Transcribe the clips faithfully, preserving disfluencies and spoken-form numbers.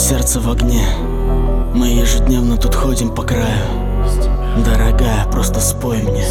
сердце в огне. Мы ежедневно тут ходим по краю. Дорогая, просто спой мне.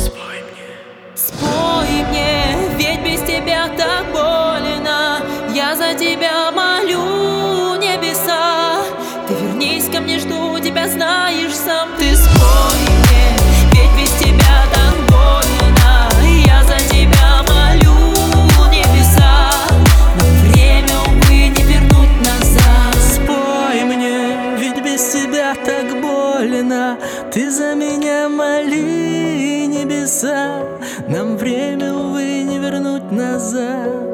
Спой мне, ведь без тебя так больно. Я за тебя молю небеса. Ты вернись ко мне, жду тебя, знаешь сам. Ты спой мне, ведь без тебя так больно. Я за тебя молю небеса. Но время, увы, не вернуть назад. Спой мне, ведь без тебя так больно. Ты за меня моли небеса. Нам время, увы, не вернуть назад.